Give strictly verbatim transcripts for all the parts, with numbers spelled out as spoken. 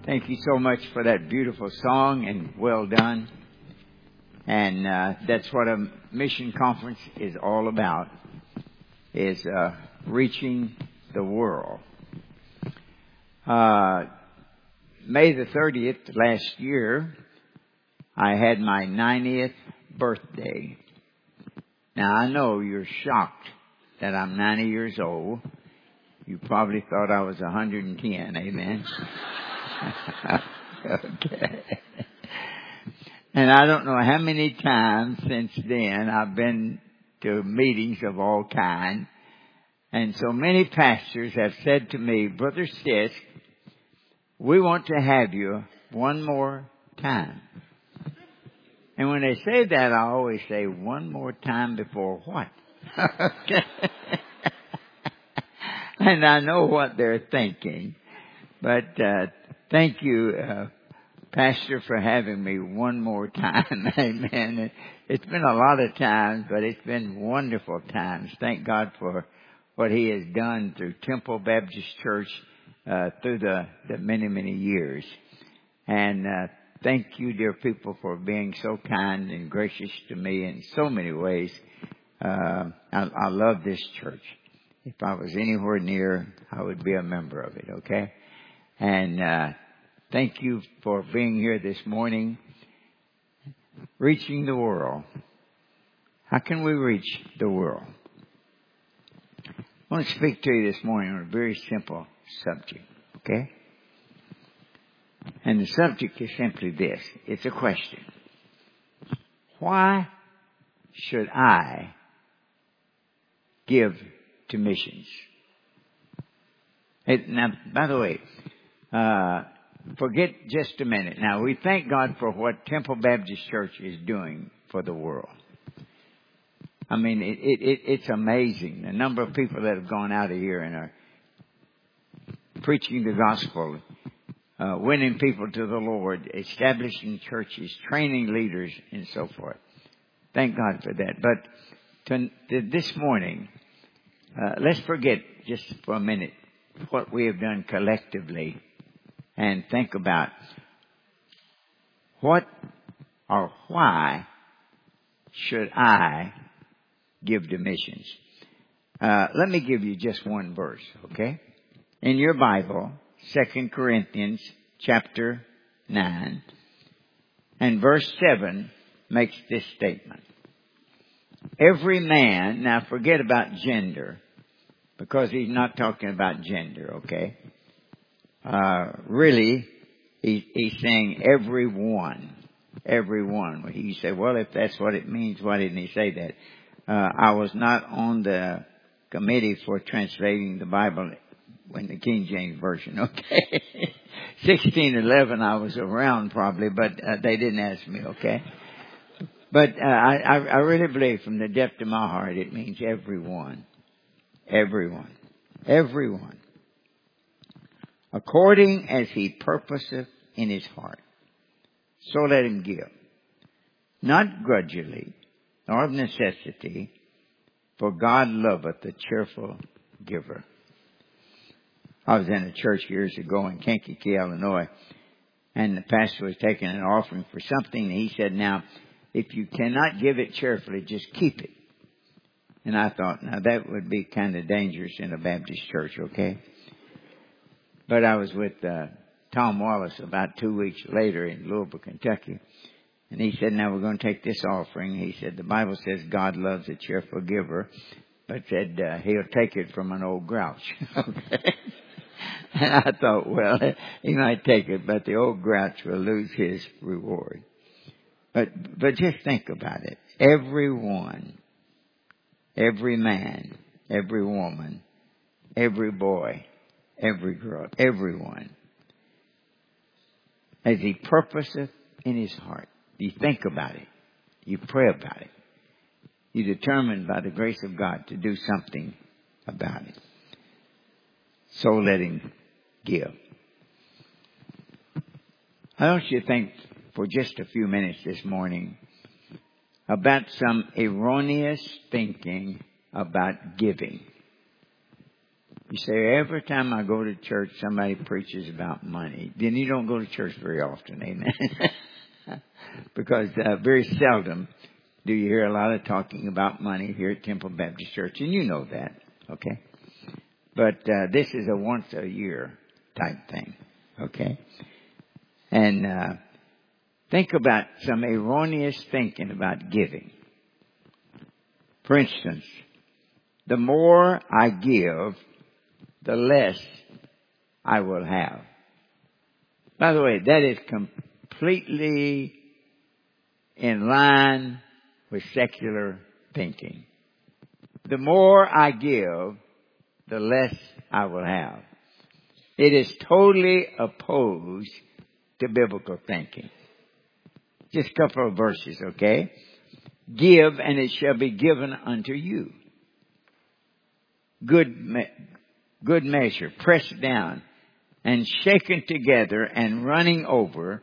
Thank you so much for that beautiful song, and well done. And uh, that's what a mission conference is all about, is uh, reaching the world. Uh, May the thirtieth last year, I had my ninetieth birthday. Now, I know you're shocked that I'm ninety years old. You probably thought I was one hundred ten, amen? Okay. And I don't know how many times since then I've been to meetings of all kinds. And so many pastors have said to me, Brother Sisk, we want to have you one more time. And when they say that, I always say, one more time before what? And I know what they're thinking. But uh, thank you, uh, Pastor, for having me one more time. Amen. It's been a lot of times, but it's been wonderful times. Thank God for what He has done through Temple Baptist Church uh, through the, the many, many years. And uh, thank you, dear people, for being so kind and gracious to me in so many ways. Uh, I, I love this church. If I was anywhere near, I would be a member of it, okay? And uh, thank you for being here this morning. Reaching the world. How can we reach the world? I want to speak to you this morning on a very simple subject, okay? And the subject is simply this. It's a question. Why should I give to missions? It, now, by the way, uh, forget just a minute. Now, we thank God for what Temple Baptist Church is doing for the world. I mean, it, it, it, it's amazing. The number of people that have gone out of here and are preaching the gospel, uh, winning people to the Lord, establishing churches, training leaders, and so forth. Thank God for that. But to, to this morning, uh, let's forget just for a minute what we have done collectively and think about what or why should I give to missions. Uh, let me give you just one verse, okay? In your Bible, Second Corinthians chapter nine, and verse seven makes this statement. Every man, now forget about gender, because he's not talking about gender, okay? Uh, really, he, he's saying everyone. Everyone. He said, well, if that's what it means, why didn't he say that? Uh, I was not on the committee for translating the Bible in the King James Version, okay? sixteen eleven, I was around probably, but uh, they didn't ask me, okay? But uh, I, I really believe from the depth of my heart it means everyone. Everyone. Everyone. According as He purposeth in His heart, so let him give. Not grudgingly, nor of necessity, for God loveth a cheerful giver. I was in a church years ago in Kankakee, Illinois, and the pastor was taking an offering for something, and he said, now, if you cannot give it cheerfully, just keep it. And I thought, now that would be kind of dangerous in a Baptist church, okay? But I was with uh, Tom Wallace about two weeks later in Louisville, Kentucky. And he said, now we're going to take this offering. He said, the Bible says God loves a cheerful giver, but said uh, He'll take it from an old grouch. Okay? And I thought, well, he might take it, but the old grouch will lose his reward. But but just think about it. Everyone, every man, every woman, every boy, every girl, everyone, as He purposeth in his heart. You think about it. You pray about it. You determine by the grace of God to do something about it. So let him give. I want you to think for just a few minutes this morning about some erroneous thinking about giving. You say, every time I go to church, somebody preaches about money. Then you don't go to church very often, amen? Because uh, very seldom do you hear a lot of talking about money here at Temple Baptist Church, and you know that, okay? But uh, this is a once a year type thing, okay? And uh, think about some erroneous thinking about giving. For instance, the more I give, the less I will have. By the way, that is completely in line with secular thinking. The more I give, the less I will have. It is totally opposed to biblical thinking. Just a couple of verses, okay? Give, and it shall be given unto you. Good, me- good measure, pressed down and shaken together and running over,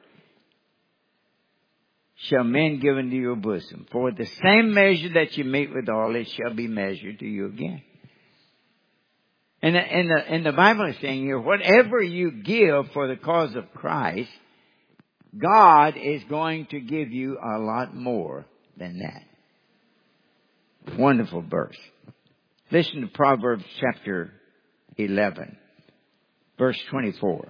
shall men give into your bosom. For the same measure that you meet withal, it shall be measured to you again. And the, and the, and the Bible is saying here, whatever you give for the cause of Christ, God is going to give you a lot more than that. Wonderful verse. Listen to Proverbs chapter eleven, verse twenty-four.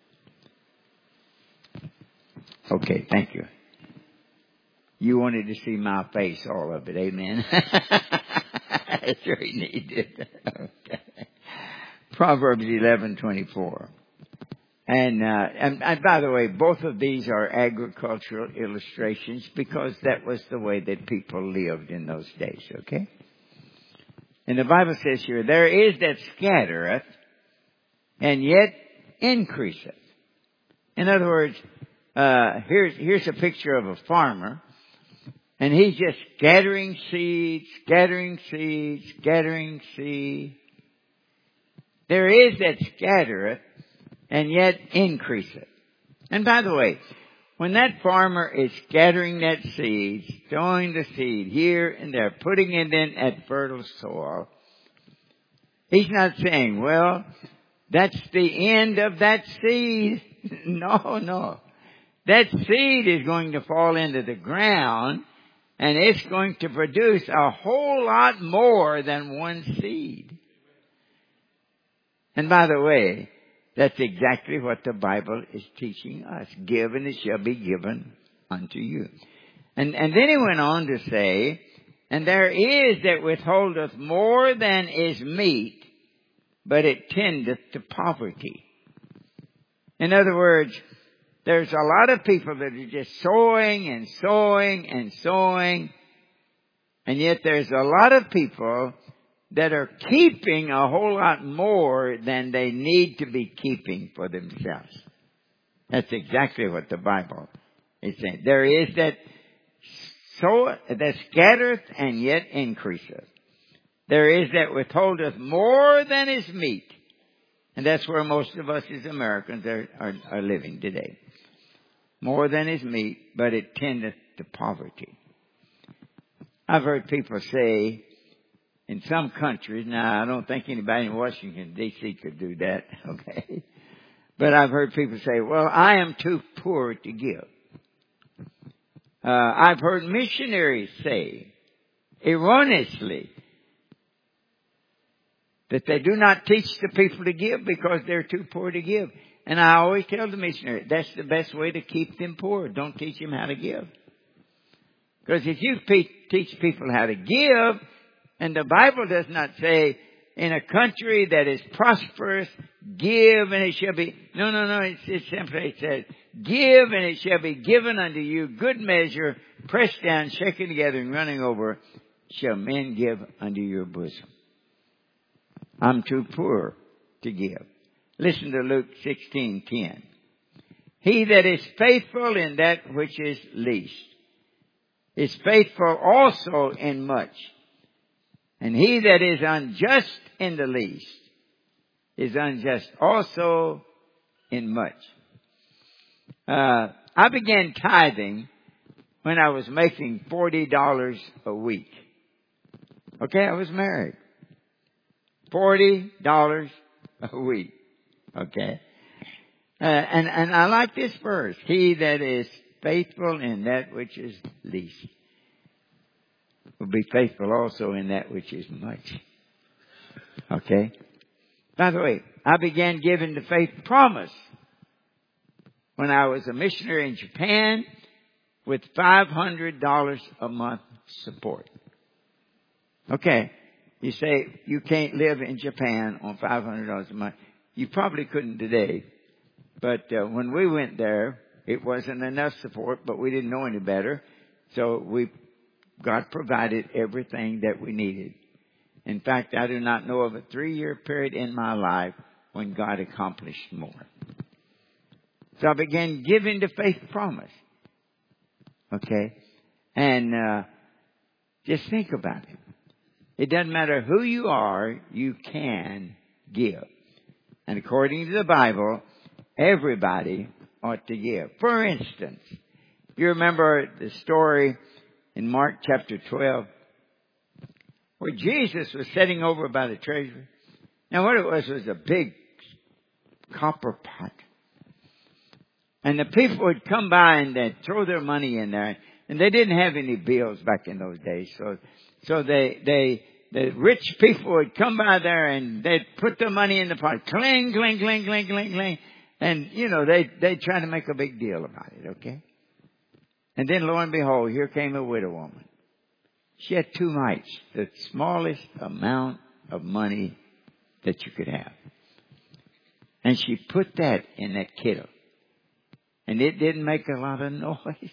Okay, thank you. You wanted to see my face, all of it, amen? I sure needed. Okay. Proverbs eleven twenty-four. And, uh, and, and by the way, both of these are agricultural illustrations because that was the way that people lived in those days, okay? And the Bible says here, there is that scattereth and yet increaseth. In other words, uh, here's, here's a picture of a farmer, and he's just scattering seeds, scattering seeds, scattering seeds. There is that scattereth and yet increaseth. And by the way, when that farmer is scattering that seed, sowing the seed here and there, putting it in at fertile soil, he's not saying, well, that's the end of that seed. No, no. That seed is going to fall into the ground, and it's going to produce a whole lot more than one seed. And by the way, that's exactly what the Bible is teaching us. Give, and it shall be given unto you. And, and then he went on to say, and there is that withholdeth more than is meet, but it tendeth to poverty. In other words, there's a lot of people that are just sowing and sowing and sowing, and yet there's a lot of people that are keeping a whole lot more than they need to be keeping for themselves. That's exactly what the Bible is saying. There is that so that scattereth and yet increaseth. There is that withholdeth more than is meet. And that's where most of us as Americans are, are, are living today. More than is meet, but it tendeth to poverty. I've heard people say, in some countries, now I don't think anybody in Washington, D C could do that, okay? But I've heard people say, well, I am too poor to give. Uh, I've heard missionaries say, erroneously, that they do not teach the people to give because they're too poor to give. And I always tell the missionary, that's the best way to keep them poor. Don't teach them how to give. Because if you pe- teach people how to give, and the Bible does not say, in a country that is prosperous, give and it shall be. No, no, no. It, it simply says, give and it shall be given unto you. Good measure, pressed down, shaken together, and running over, shall men give unto your bosom. I'm too poor to give. Listen to Luke sixteen ten. He that is faithful in that which is least is faithful also in much. And he that is unjust in the least is unjust also in much. Uh, I began tithing when I was making forty dollars a week. Okay, I was married. forty dollars a week. Okay? Uh, and, and I like this verse. He that is faithful in that which is least will be faithful also in that which is much. Okay? By the way, I began giving the faith promise when I was a missionary in Japan with five hundred dollars a month support. Okay. You say you can't live in Japan on five hundred dollars a month. You probably couldn't today. But uh, when we went there, it wasn't enough support, but we didn't know any better. So we, God provided everything that we needed. In fact, I do not know of a three-year period in my life when God accomplished more. So I began giving the faith promise. Okay? And uh, just think about it. It doesn't matter who you are, you can give. And according to the Bible, everybody ought to give. For instance, you remember the story in Mark chapter twelve where Jesus was sitting over by the treasury. Now what it was was a big copper pot. And the people would come by and they'd throw their money in there. And they didn't have any bills back in those days. So, so they, they, the rich people would come by there and they'd put their money in the pot. Cling, cling, cling, cling, cling, cling. And, you know, they, they'd try to make a big deal about it, okay? And then lo and behold, here came a widow woman. She had two mites, the smallest amount of money that you could have. And she put that in that kettle. And it didn't make a lot of noise.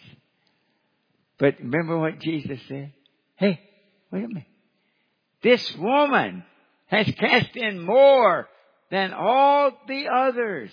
But remember what Jesus said? Hey, wait a minute. This woman has cast in more than all the others.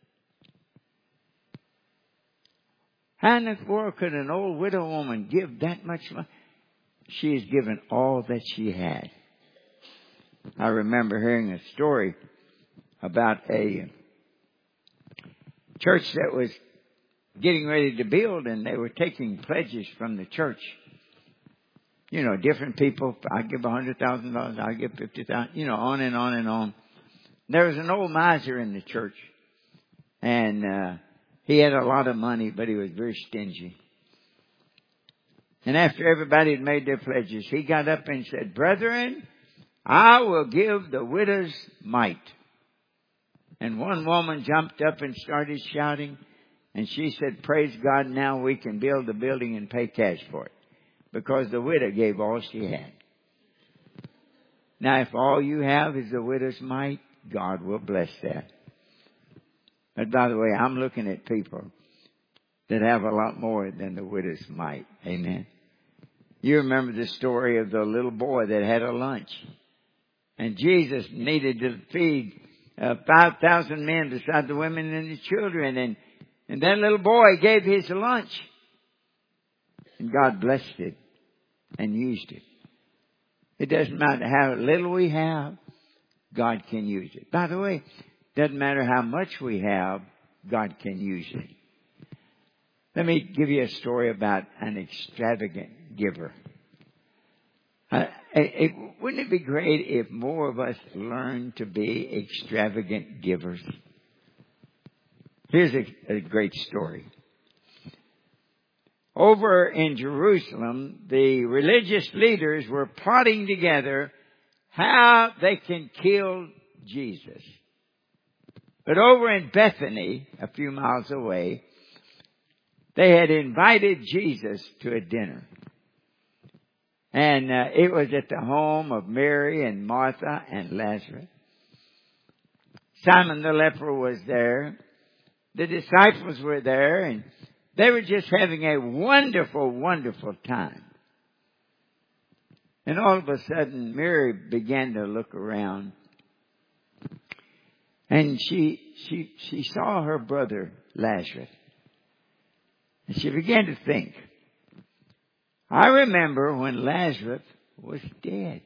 How in the world could an old widow woman give that much money? She has given all that she had. I remember hearing a story about a church that was getting ready to build, and they were taking pledges from the church. You know, different people. I give a hundred thousand dollars. I give fifty thousand. You know, on and on and on. There was an old miser in the church, and uh, he had a lot of money, but he was very stingy. And after everybody had made their pledges, he got up and said, "Brethren, I will give the widow's mite." And one woman jumped up and started shouting. And she said, "Praise God, now we can build the building and pay cash for it." Because the widow gave all she had. Now, if all you have is the widow's mite, God will bless that. But by the way, I'm looking at people that have a lot more than the widow's mite. Amen. You remember the story of the little boy that had a lunch. And Jesus needed to feed uh, five thousand men beside the women and the children. And, and that little boy gave his lunch. And God blessed it and used it. It doesn't matter how little we have, God can use it. By the way, it doesn't matter how much we have, God can use it. Let me give you a story about an extravagant giver. Uh, it, it, wouldn't it be great if more of us learned to be extravagant givers? Here's a, a great story. Over in Jerusalem, the religious leaders were plotting together how they can kill Jesus. But over in Bethany, a few miles away, they had invited Jesus to a dinner. And uh, it was at the home of Mary and Martha and Lazarus. Simon the leper was there. The disciples were there, and they were just having a wonderful, wonderful time. And all of a sudden, Mary began to look around. And she, she, she saw her brother, Lazarus. And she began to think, I remember when Lazarus was dead.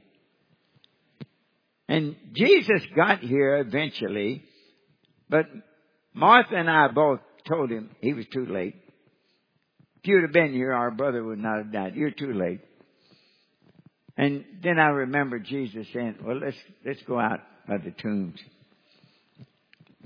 And Jesus got here eventually, but Martha and I both told him he was too late. If you'd have been here, our brother would not have died. You're too late. And then I remember Jesus saying, well, let's, let's go out by the tombs.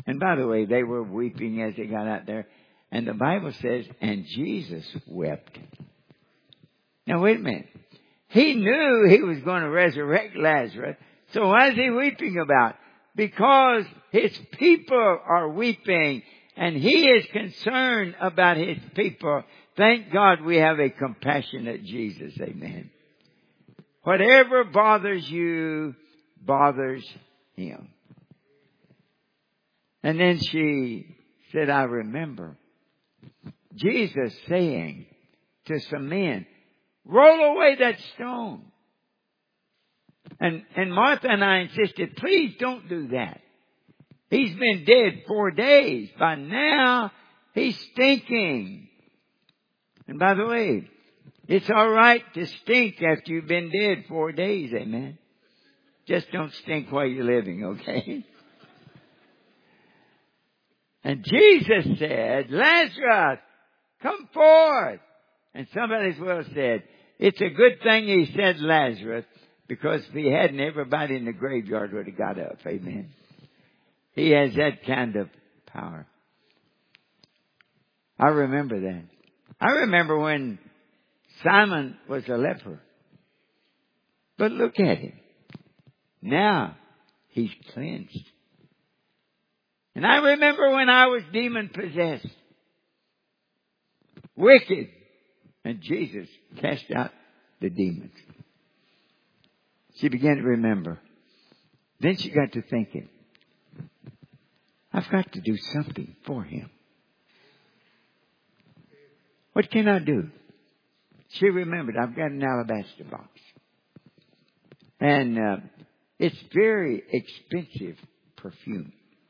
And by the way, they were weeping as they got out there. And the Bible says, and Jesus wept. Now wait a minute. He knew he was going to resurrect Lazarus. So what is he weeping about? Because his people are weeping and he is concerned about his people. Thank God we have a compassionate Jesus. Amen. Whatever bothers you bothers him. And then she said, I remember Jesus saying to some men, roll away that stone. And, and Martha and I insisted, please don't do that. He's been dead four days. By now, he's stinking. And by the way, it's all right to stink after you've been dead four days, amen? Just don't stink while you're living, okay? And Jesus said, Lazarus, come forth. And somebody's well said, it's a good thing he said Lazarus, because if he hadn't, everybody in the graveyard would have got up. Amen. He has that kind of power. I remember that. I remember when Simon was a leper. But look at him. Now he's cleansed. And I remember when I was demon possessed. Wicked. And Jesus cast out the demons. She began to remember. Then she got to thinking, I've got to do something for him. What can I do? She remembered, I've got an alabaster box. And uh, it's very expensive perfume.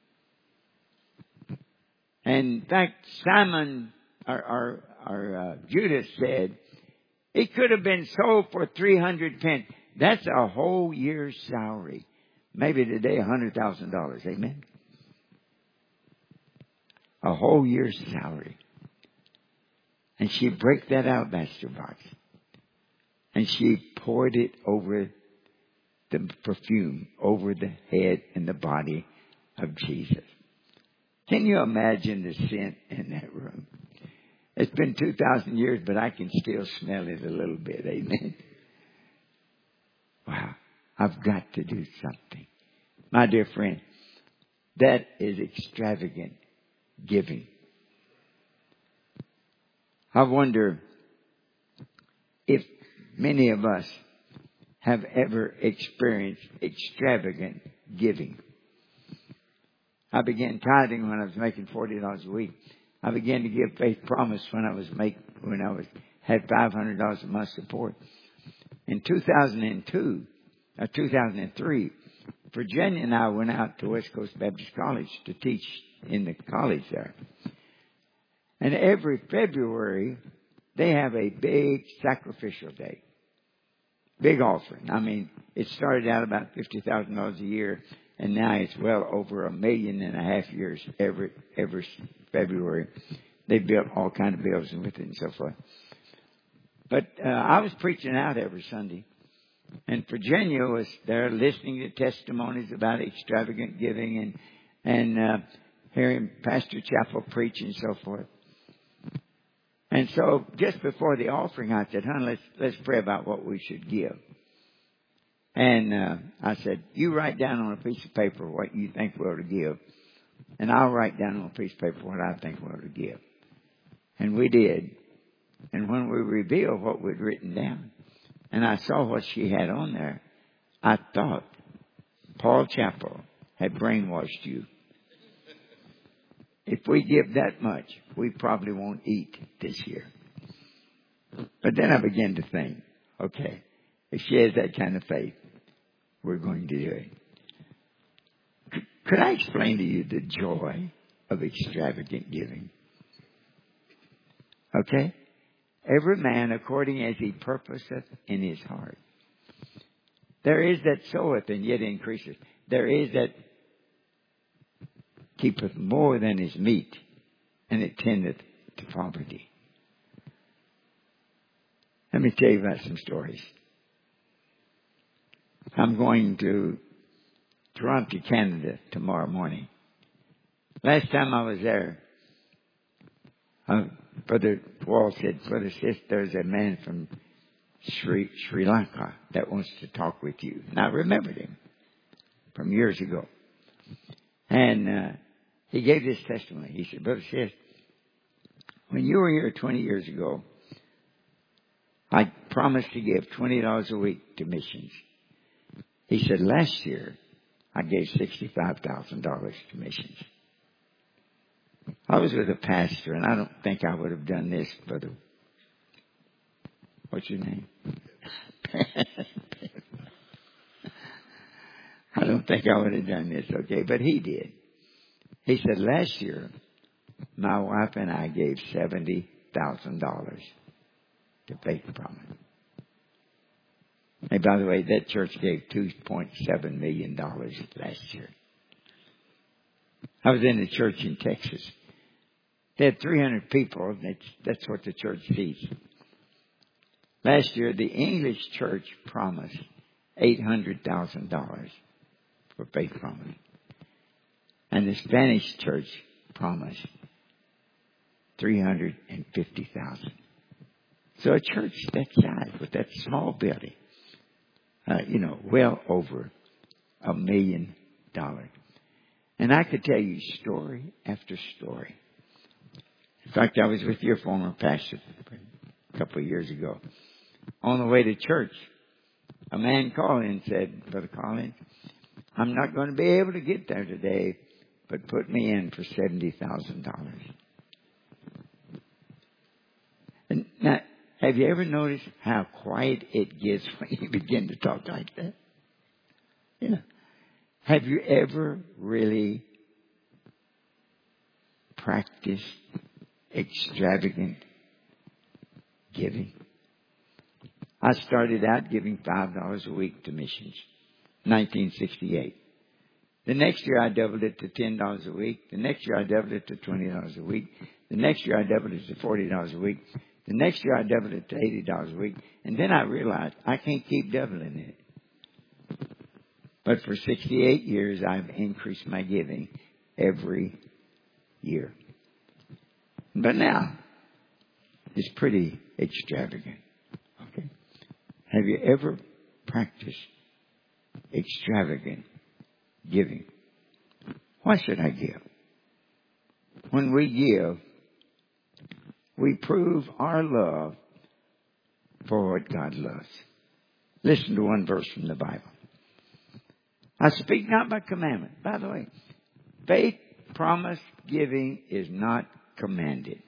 And in fact, Simon, or, or, or uh, Judas said, it could have been sold for three hundred pence. That's a whole year's salary. Maybe today one hundred thousand dollars. Amen? A whole year's salary. And she broke that alabaster box. And she poured it over the perfume, over the head and the body of Jesus. Can you imagine the scent in that room? It's been two thousand years, but I can still smell it a little bit. Amen? Wow. I've got to do something. My dear friend, that is extravagant giving. I wonder if many of us have ever experienced extravagant giving. I began tithing when I was making forty dollars a week. I began to give Faith Promise when I was make when I was had five hundred dollars a month support. In two thousand two, or two thousand three, Virginia and I went out to West Coast Baptist College to teach in the college there. And every February, they have a big sacrificial day. Big offering. I mean, it started out about fifty thousand dollars a year, and now it's well over a million and a half years every every February. They built all kinds of buildings with it and so forth. But uh, I was preaching out every Sunday. And Virginia was there listening to testimonies about extravagant giving and and uh, hearing Pastor Chappell preach and so forth. And so just before the offering, I said, honey, let's, let's pray about what we should give. And uh, I said, you write down on a piece of paper what you think we ought to give. And I'll write down on a piece of paper what I think we ought to give. And we did. And when we revealed what we'd written down, and I saw what she had on there, I thought Paul Chappell had brainwashed you. If we give that much, we probably won't eat this year. But then I began to think, okay, if she has that kind of faith, we're going to do it. Could I explain to you the joy of extravagant giving? Okay? Every man according as he purposeth in his heart. There is that soweth and yet increaseth. There is that keepeth more than his meat, and it tendeth to poverty. Let me tell you about some stories. I'm going to Toronto, Canada tomorrow morning. Last time I was there, uh, Brother Wall said, Brother Sis, there's a man from Sri, Sri Lanka that wants to talk with you. And I remembered him from years ago. And uh, he gave this testimony. He said, Brother Sis, when you were here twenty years ago, I promised to give twenty dollars a week to missions. He said, last year, I gave sixty-five thousand dollars to missions. I was with a pastor, and I don't think I would have done this, Brother. What's your name? I don't think I would have done this, okay, but he did. He said, last year, my wife and I gave seventy thousand dollars to Faith Promise. Hey, by the way, that church gave two point seven million dollars last year. I was in a church in Texas. They had three hundred people. And that's, that's what the church sees. Last year, the English church promised eight hundred thousand dollars for Faith Promise. And the Spanish church promised three hundred fifty thousand dollars. So a church that size, with that small building, uh, you know, well over a million dollars. And I could tell you story after story. In fact, I was with your former pastor a couple of years ago. On the way to church, a man called in and said, Brother Collins, I'm not going to be able to get there today, but put me in for seventy thousand dollars. And now, have you ever noticed how quiet it gets when you begin to talk like that? Yeah. Have you ever really practiced extravagant giving? I started out giving five dollars a week to missions, nineteen sixty-eight. The next year I doubled it to ten dollars a week. The next year I doubled it to twenty dollars a week. The next year I doubled it to forty dollars a week. The next year I doubled it to eighty dollars a week. And then I realized I can't keep doubling it. But for sixty-eight years, I've increased my giving every year. But now, it's pretty extravagant. Okay? Have you ever practiced extravagant giving? Why should I give? When we give, we prove our love for what God loves. Listen to one verse from the Bible. I speak not by commandment. By the way, faith, promise, giving is not commanded.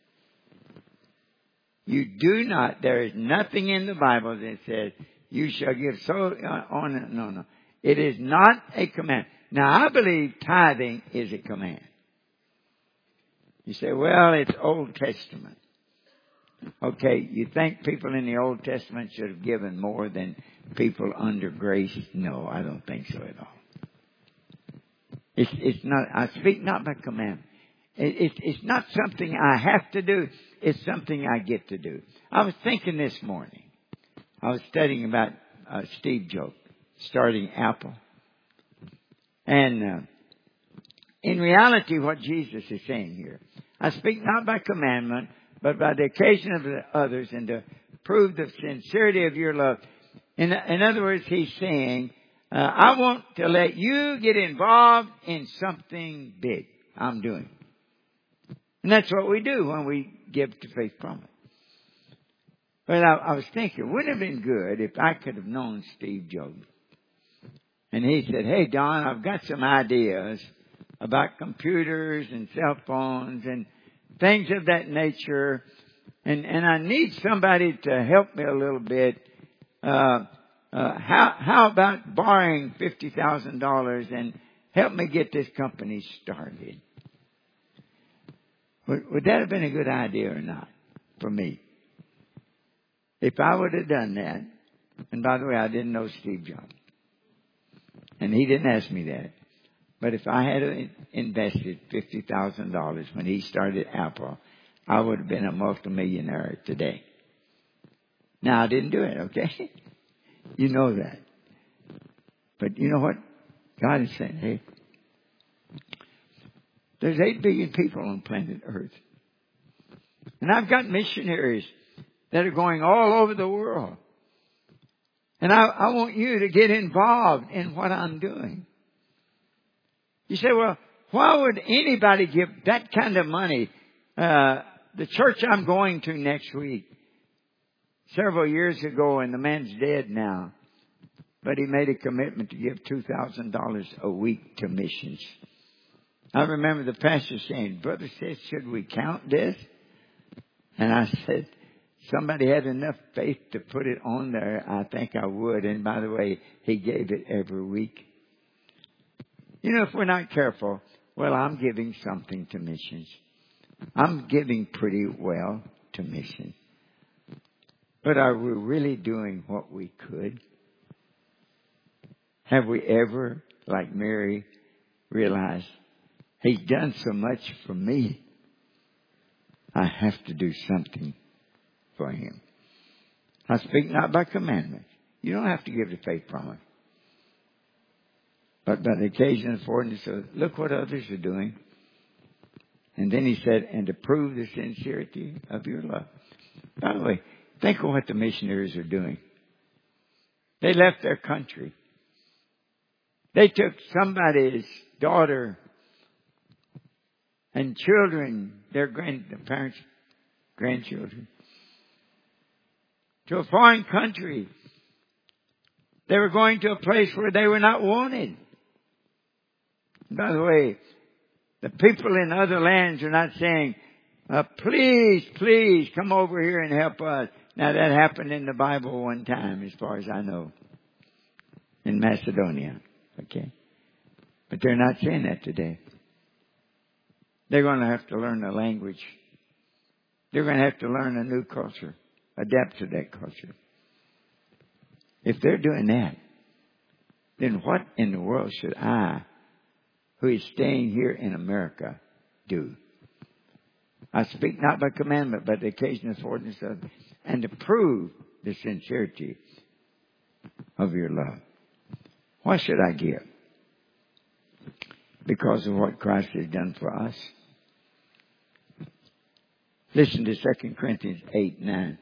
You do not, there is nothing in the Bible that says you shall give so on. No, no. It is not a command. Now, I believe tithing is a command. You say, well, it's Old Testament. Okay, you think people in the Old Testament should have given more than people under grace? No, I don't think so at all. It's, it's not, I speak not by commandment. It, it, it's not something I have to do. It's something I get to do. I was thinking this morning. I was studying about uh, Steve Jobs starting Apple. And uh, in reality, what Jesus is saying here, I speak not by commandment, but by the occasion of the others, and to prove the sincerity of your love. In, in other words, he's saying, uh, I want to let you get involved in something big I'm doing. And that's what we do when we give to Faith Promise. But I, I was thinking, wouldn't it have been good if I could have known Steve Jobs? And he said, hey, Don, I've got some ideas about computers and cell phones and things of that nature. And, and I need somebody to help me a little bit. Uh, uh, how, how about borrowing fifty thousand dollars and help me get this company started? Would, would that have been a good idea or not for me? If I would have done that, and by the way, I didn't know Steve Jobs. And he didn't ask me that. But if I had invested fifty thousand dollars when he started Apple, I would have been a multimillionaire today. Now, I didn't do it, okay? You know that. But you know what? God is saying, hey, There's eight billion people on planet Earth. And I've got missionaries that are going all over the world. And I, I want you to get involved in what I'm doing. You say, well, why would anybody give that kind of money? Uh, the church I'm going to next week, several years ago, and the man's dead now, but he made a commitment to give two thousand dollars a week to missions. I remember the pastor saying, Brother says, should we count this? And I said, somebody had enough faith to put it on there, I think I would. And by the way, he gave it every week. You know, if we're not careful, well, I'm giving something to missions. I'm giving pretty well to missions. But are we really doing what we could? Have we ever, like Mary, realized, He's done so much for me, I have to do something for Him. I speak not by commandment. You don't have to give the faith promise. But by the occasion of ordinance, so look what others are doing. And then He said, and to prove the sincerity of your love. By the way, think of what the missionaries are doing. They left their country. They took somebody's daughter and children, their grandparents, grandchildren, to a foreign country. They were going to a place where they were not wanted. By the way, the people in other lands are not saying, uh, please, please come over here and help us. Now that happened in the Bible one time, as far as I know, in Macedonia. Okay? But they're not saying that today. They're going to have to learn the language. They're going to have to learn a new culture, adapt to that culture. If they're doing that, then what in the world should I, who is staying here in America, do? I speak not by commandment, but the occasion of ordinance of, and to prove the sincerity of your love. Why should I give? Because of what Christ has done for us. Listen to Second Corinthians eight, nine.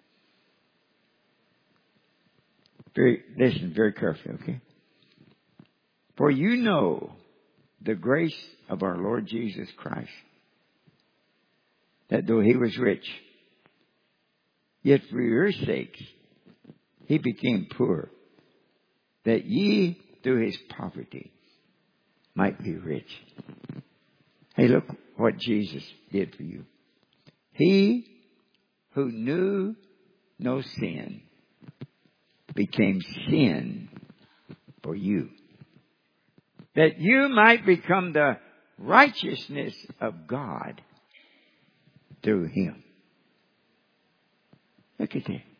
Very, listen very carefully, okay? For you know the grace of our Lord Jesus Christ, that though He was rich, yet for your sakes He became poor, that ye through His poverty might be rich. Hey, look what Jesus did for you. He who knew no sin became sin for you, that you might become the righteousness of God through Him. Look at that.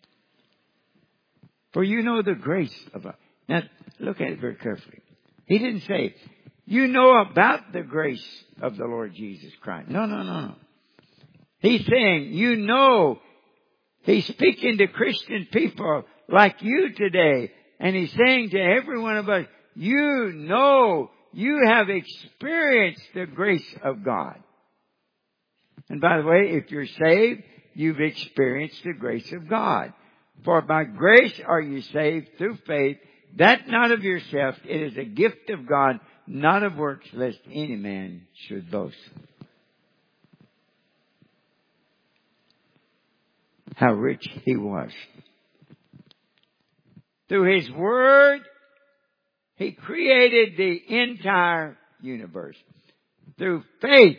For you know the grace of God. Now, look at it very carefully. He didn't say, you know about the grace of the Lord Jesus Christ. No, no, no, no. He's saying, you know, He's speaking to Christian people like you today. And He's saying to every one of us, you know, you have experienced the grace of God. And by the way, if you're saved, you've experienced the grace of God. For by grace are you saved through faith, that not of yourself, it is a gift of God, not of works, lest any man should boast. How rich He was. Through His Word, He created the entire universe. Through faith,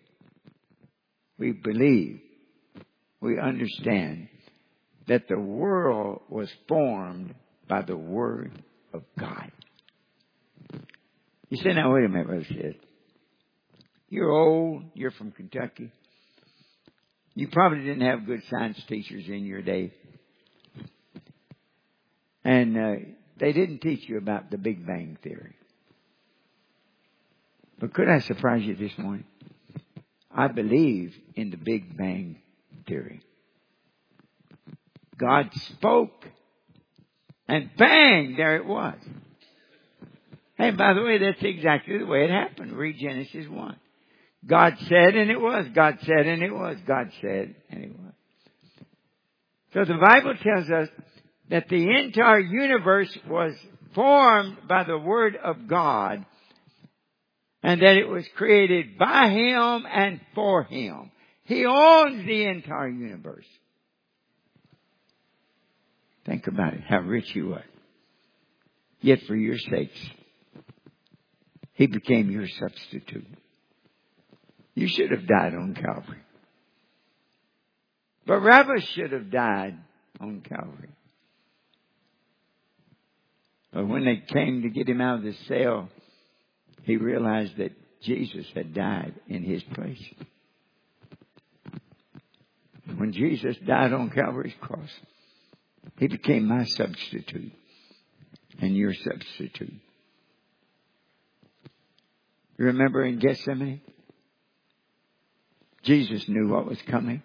we believe, we understand that the world was formed by the Word of God. You say, now wait a minute, Brother Sid. You're old, you're from Kentucky. You probably didn't have good science teachers in your day. And uh, they didn't teach you about the Big Bang Theory. But could I surprise you this morning? I believe in the Big Bang Theory. God spoke, and bang, there it was. Hey, by the way, that's exactly the way it happened. Read Genesis one. God said and it was. God said and it was. God said and it was. So the Bible tells us that the entire universe was formed by the Word of God, and that it was created by Him and for Him. He owns the entire universe. Think about it, how rich He was. Yet for your sakes, He became your substitute. You should have died on Calvary. Barabbas should have died on Calvary. But when they came to get him out of the cell, he realized that Jesus had died in his place. When Jesus died on Calvary's cross, He became my substitute and your substitute. You remember in Gethsemane? Jesus knew what was coming.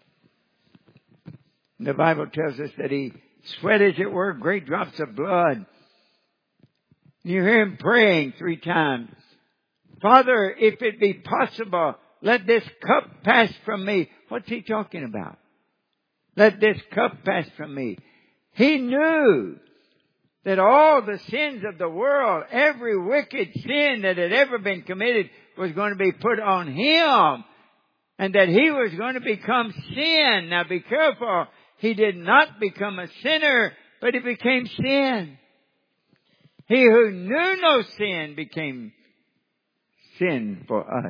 The Bible tells us that He sweat, as it were, great drops of blood. You hear Him praying three times. Father, if it be possible, let this cup pass from me. What's He talking about? Let this cup pass from me. He knew that all the sins of the world, every wicked sin that had ever been committed, was going to be put on Him. And that He was going to become sin. Now be careful. He did not become a sinner, but He became sin. He who knew no sin became sin for us.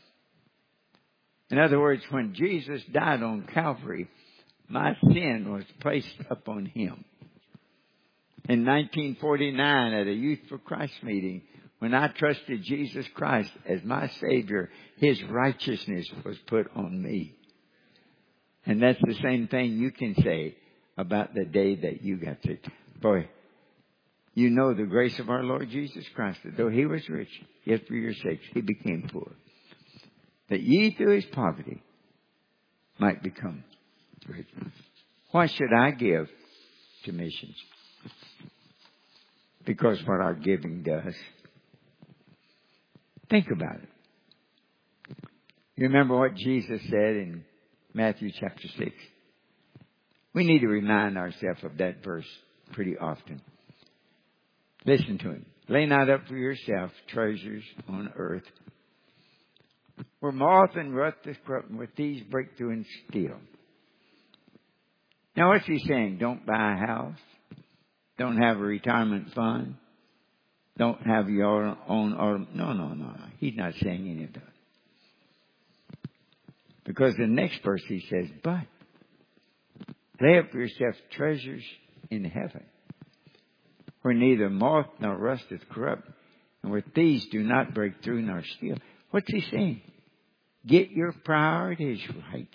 In other words, when Jesus died on Calvary, my sin was placed upon Him. In nineteen forty-nine, at a Youth for Christ meeting, when I trusted Jesus Christ as my Savior, His righteousness was put on me. And that's the same thing you can say about the day that you got saved. Boy, you know the grace of our Lord Jesus Christ, that though He was rich, yet for your sakes He became poor, that ye through His poverty might become rich. Why should I give to missions? Because what our giving does. Think about it. You remember what Jesus said in Matthew chapter six? We need to remind ourselves of that verse pretty often. Listen to Him. Lay not up for yourself treasures on earth, where moth and rust is corrupt, and with these break through and steal. Now what's He saying? Don't buy a house. Don't have a retirement fund. Don't have your own auto. No, no, no, no. He's not saying any of that. Because the next verse He says, but lay up for yourself treasures in heaven, where neither moth nor rust is corrupt, and where thieves do not break through nor steal. What's He saying? Get your priorities right.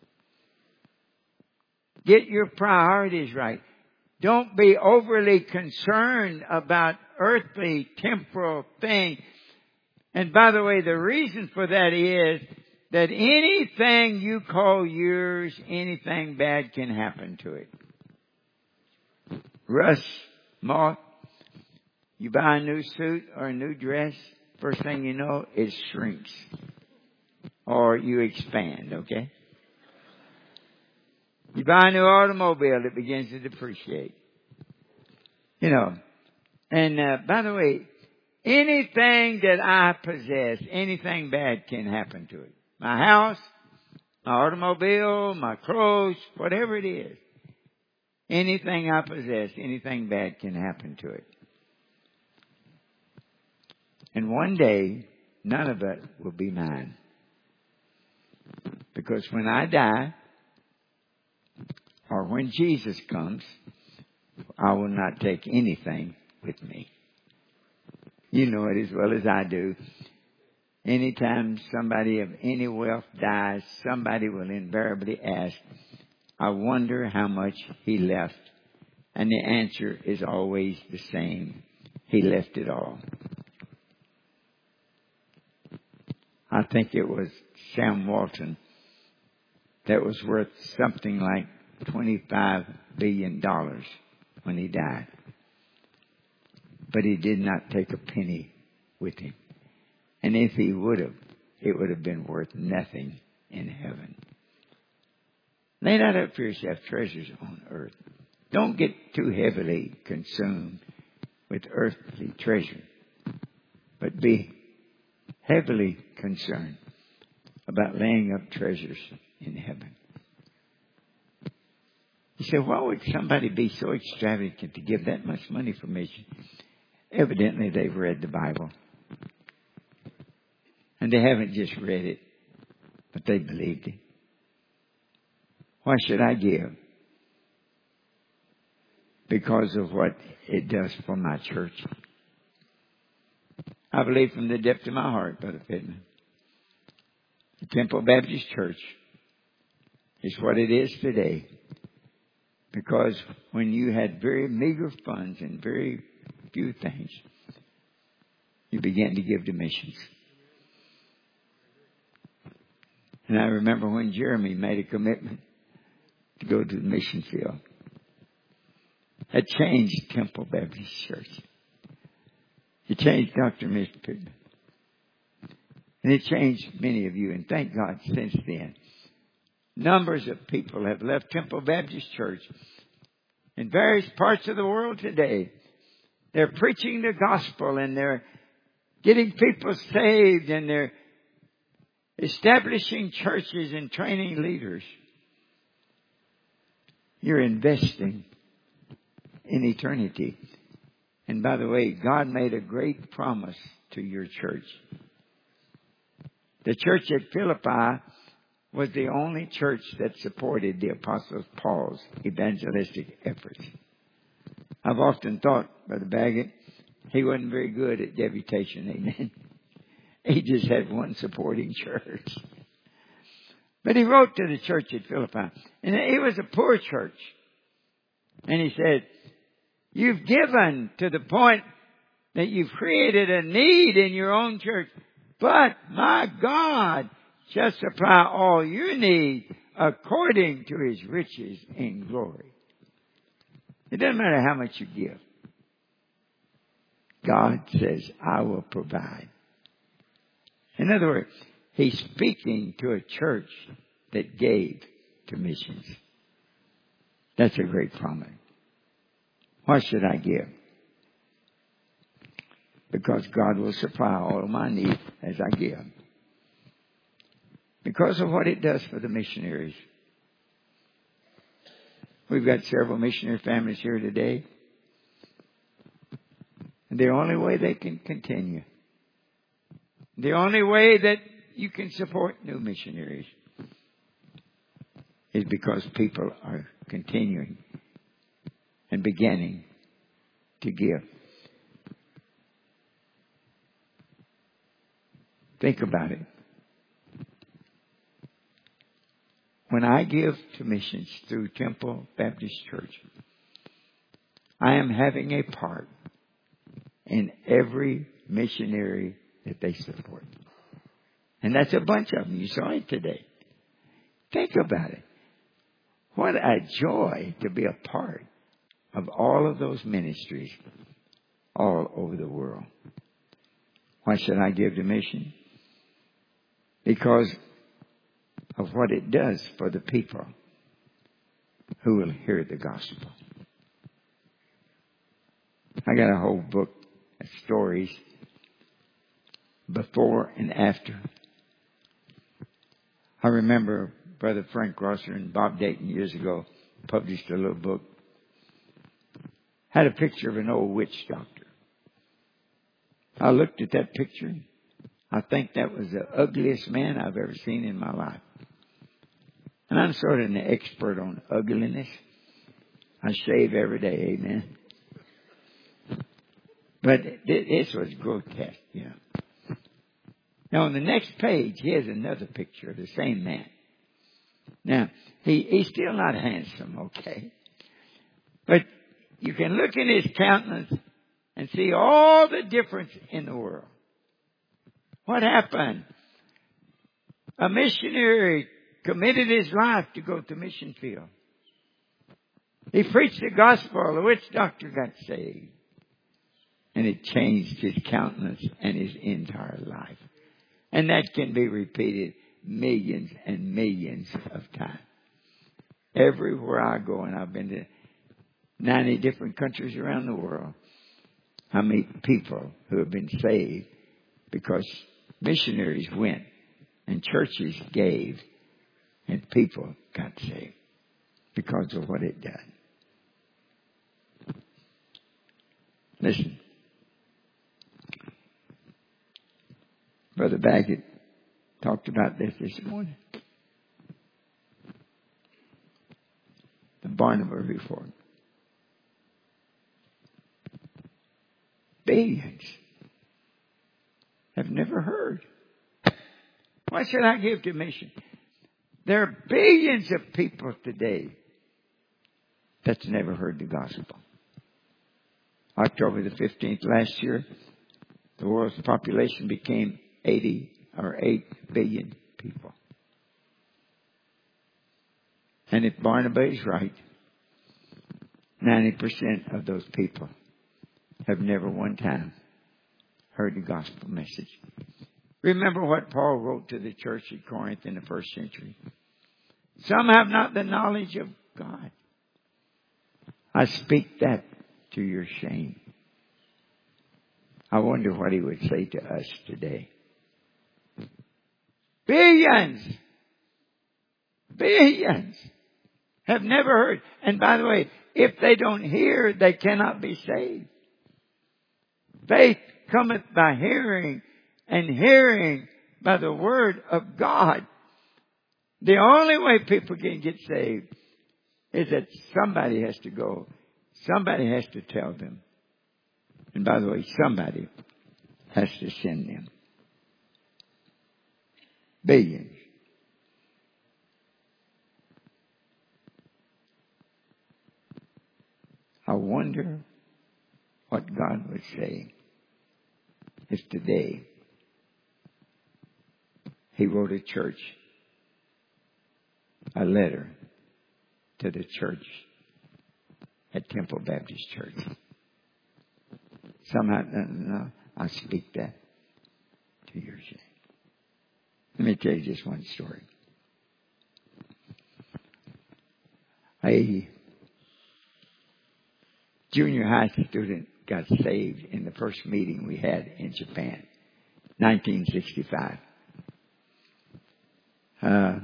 Get your priorities right. Don't be overly concerned about earthly, temporal things. And by the way, the reason for that is that anything you call yours, anything bad can happen to it. Rust, moth. You buy a new suit or a new dress, first thing you know, it shrinks. Or you expand, okay? You buy a new automobile, it begins to depreciate. You know, and uh, by the way, anything that I possess, anything bad can happen to it. My house, my automobile, my clothes, whatever it is. Anything I possess, anything bad can happen to it. And one day, none of it will be mine. Because when I die, or when Jesus comes, I will not take anything with me. You know it as well as I do. Anytime somebody of any wealth dies, somebody will invariably ask, I wonder how much he left. And the answer is always the same. He left it all. I think it was Sam Walton that was worth something like twenty-five billion dollars when he died. but he did not take a penny with him. And if he would have, it would have been worth nothing in heaven. Lay not up for yourself treasures on earth. Don't get too heavily consumed with earthly treasure, but be heavily concerned about laying up treasures in heaven. You say, why would somebody be so extravagant to give that much money for mission? Evidently, they've read the Bible. And they haven't just read it, but they believed it. Why should I give? Because of what it does for my church. I believe from the depth of my heart, Brother Pittman, the Temple Baptist Church is what it is today. Because when you had very meager funds and very few things, you began to give to missions. And I remember when Jeremy made a commitment to go to the mission field. It changed Temple Baptist Church. It changed Doctor Mister Pittman. And it changed many of you. And thank God since then, numbers of people have left Temple Baptist Church in various parts of the world today. They're preaching the gospel and they're getting people saved and they're establishing churches and training leaders. You're investing in eternity. And by the way, God made a great promise to your church. The church at Philippi was the only church that supported the Apostle Paul's evangelistic efforts. I've often thought, Brother Baggett, he wasn't very good at deputation, amen. He just had one supporting church. But he wrote to the church at Philippi, and it was a poor church. And he said, you've given to the point that you've created a need in your own church, but my God shall supply all your need according to His riches in glory. It doesn't matter how much you give. God says, I will provide. In other words, He's speaking to a church that gave to missions. That's a great promise. Why should I give? Because God will supply all of my needs as I give. Because of what it does for the missionaries. We've got several missionary families here today. And the only way they can continue, the only way that you can support new missionaries is because people are continuing and beginning to give. Think about it. When I give to missions through Temple Baptist Church, I am having a part in every missionary that they support. And that's a bunch of them. You saw it today. Think about it. What a joy to be a part of all of those ministries all over the world. Why should I give to mission? Because of what it does for the people who will hear the gospel. I got a whole book of stories before and after. I remember Brother Frank Rosser and Bob Dayton years ago published a little book. Had a picture of an old witch doctor. I looked at that picture. I think that was the ugliest man I've ever seen in my life. And I'm sort of an expert on ugliness. I shave every day, amen. But this was grotesque, you know. Now, on the next page, here's another picture of the same man. Now, he, he's still not handsome, okay? But you can look in his countenance and see all the difference in the world. What happened? A missionary committed his life to go to mission field. He preached the gospel. The witch doctor got saved. And it changed his countenance and his entire life. And that can be repeated millions and millions of times. Everywhere I go, and I've been to ninety different countries around the world, I meet people who have been saved because missionaries went and churches gave and people got saved because of what it done. Listen. Brother Baggett talked about this this morning. The Barnabas Report. Billions have never heard. Why should I give to mission? There are billions of people today that's never heard the gospel. October the fifteenth last year, the world's population became eighty or eight billion people. And if Barnabas is right, ninety percent of those people have never one time heard the gospel message. Remember what Paul wrote to the church at Corinth in the first century. Some have not the knowledge of God. I speak that to your shame. I wonder what he would say to us today. Billions, billions have never heard. And by the way, if they don't hear, they cannot be saved. Faith cometh by hearing, and hearing by the word of God. The only way people can get saved is that somebody has to go. Somebody has to tell them. And by the way, somebody has to send them. Billions. I wonder what God would say if today He wrote a church, a letter to the church at Temple Baptist Church. Somehow, no, I speak that to your shame. Let me tell you just one story. A junior high student got saved in the first meeting we had in Japan, nineteen sixty-five. Uh,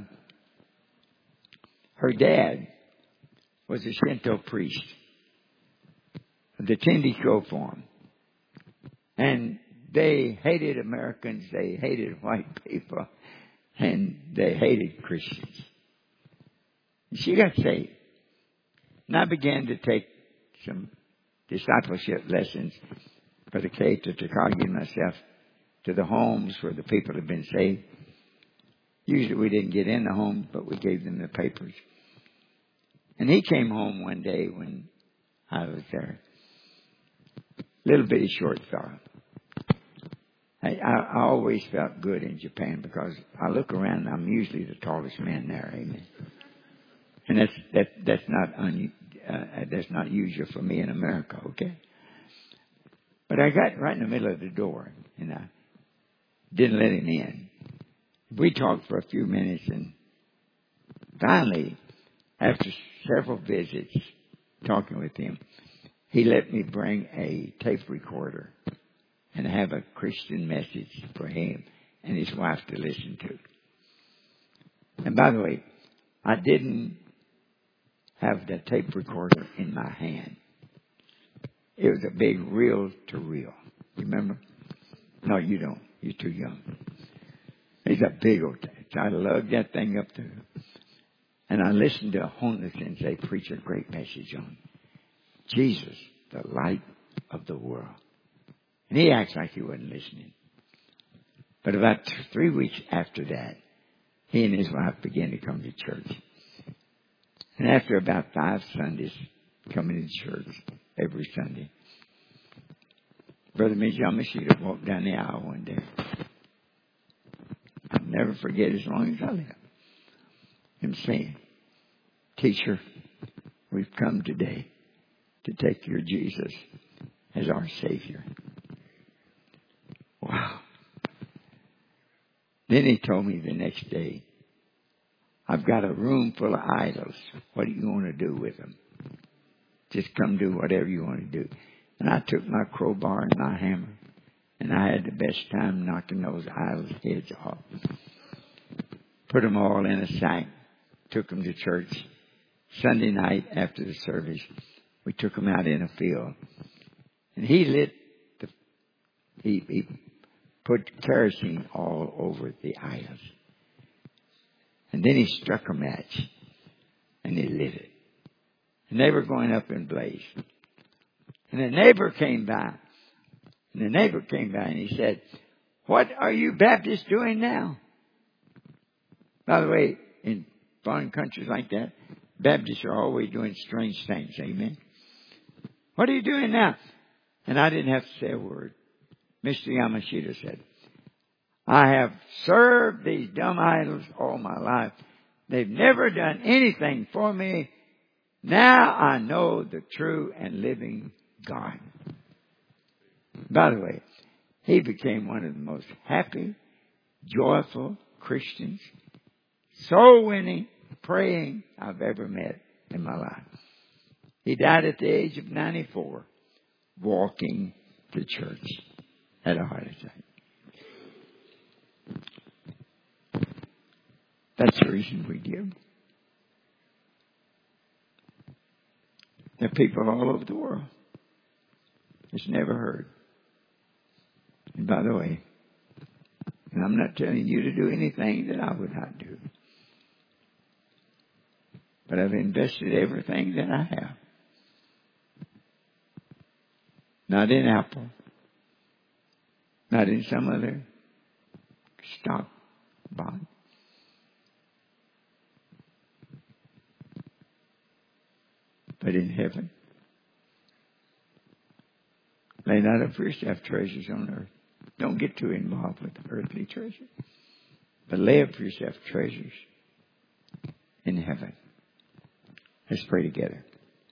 her dad was a Shinto priest of the Tendicho form. And they hated Americans, they hated white people, and they hated Christians. She got saved. And I began to take some discipleship lessons for the K to Takagi and myself to the homes where the people had been saved. Usually we didn't get in the home, but we gave them the papers. And he came home one day when I was there. Little bitty short fellow. I, I, I always felt good in Japan because I look around and I'm usually the tallest man there. Amen. And that's that that's not un, uh, that's not usual for me in America. Okay. But I got right in the middle of the door and I didn't let him in. We talked for a few minutes and finally, after several visits talking with him, he let me bring a tape recorder and have a Christian message for him and his wife to listen to. And by the way, I didn't have the tape recorder in my hand. It was a big reel-to-reel. Remember? No, you don't. You're too young. It's a big old tape. I lugged that thing up there. And I listened to a homeless and say, preach a great message on Jesus, the light of the world. And he acts like he wasn't listening. But about th- three weeks after that, he and his wife began to come to church. And after about five Sundays coming to church every Sunday, Brother Mijamashita walked down the aisle one day. I'll never forget as long as I live. Him saying, teacher, we've come today to take your Jesus as our Savior. Then he told me the next day, I've got a room full of idols. What do you want to do with them? Just come do whatever you want to do. And I took my crowbar and my hammer, and I had the best time knocking those idols' heads off. Put them all in a sack, took them to church. Sunday night after the service, we took them out in a field. And he lit the, he, he put kerosene all over the idols. And then he struck a match, and he lit it. And they were going up in blaze. And the neighbor came by. And the neighbor came by and he said, what are you Baptists doing now? By the way, in foreign countries like that, Baptists are always doing strange things. Amen. What are you doing now? And I didn't have to say a word. Mister Yamashita said, I have served these dumb idols all my life. They've never done anything for me. Now I know the true and living God. By the way, he became one of the most happy, joyful Christians, soul-winning, praying I've ever met in my life. He died at the age of ninety-four, walking to church at a heart attack. That's the reason we give. There are people all over the world that's never heard. And by the way, and I'm not telling you to do anything that I would not do. But I've invested everything that I have. Not in Apple. Not in some other stock bond. But in heaven. Lay not up for yourself treasures on earth. Don't get too involved with earthly treasure. But lay up for yourself treasures in heaven. Let's pray together.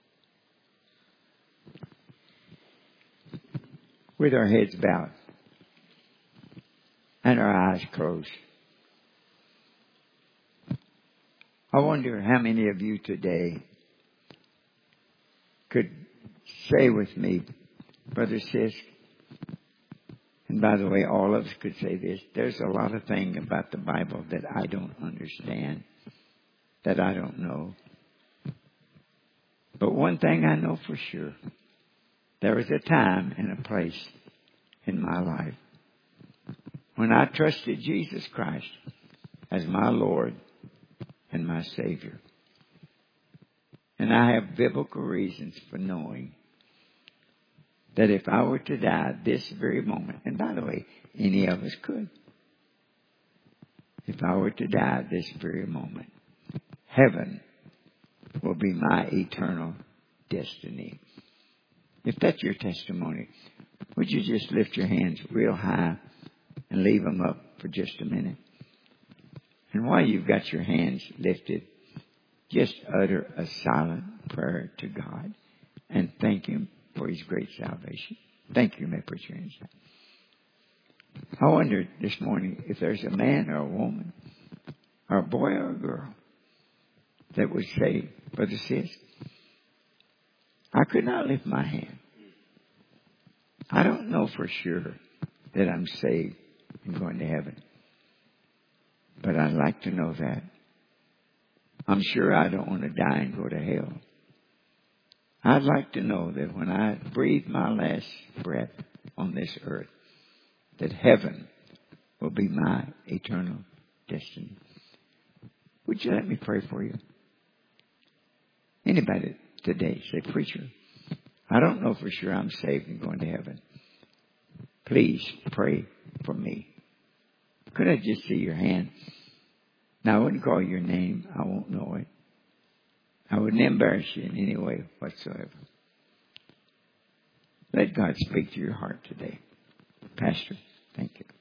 With our heads bowed and our eyes closed. I wonder how many of you today could say with me, Brother Sisk, and by the way, all of us could say this, there's a lot of things about the Bible that I don't understand, that I don't know. But one thing I know for sure, there was a time and a place in my life when I trusted Jesus Christ as my Lord and my Savior. And I have biblical reasons for knowing that if I were to die this very moment, and by the way, any of us could. If I were to die this very moment, heaven will be my eternal destiny. If that's your testimony, would you just lift your hands real high and leave them up for just a minute? And while you've got your hands lifted, just utter a silent prayer to God and thank Him for His great salvation. Thank you. You may put your hands down. I wonder this morning if there's a man or a woman or a boy or a girl that would say, Brother Sis, I could not lift my hand. I don't know for sure that I'm saved and going to heaven. But I'd like to know that. I'm sure I don't want to die and go to hell. I'd like to know that when I breathe my last breath on this earth, that heaven will be my eternal destiny. Would you let me pray for you? Anybody today say, Preacher, I don't know for sure I'm saved and going to heaven. Please pray for me. Could I just see your hand? Now, I wouldn't call your name. I won't know it. I wouldn't embarrass you in any way whatsoever. Let God speak to your heart today. Pastor, thank you.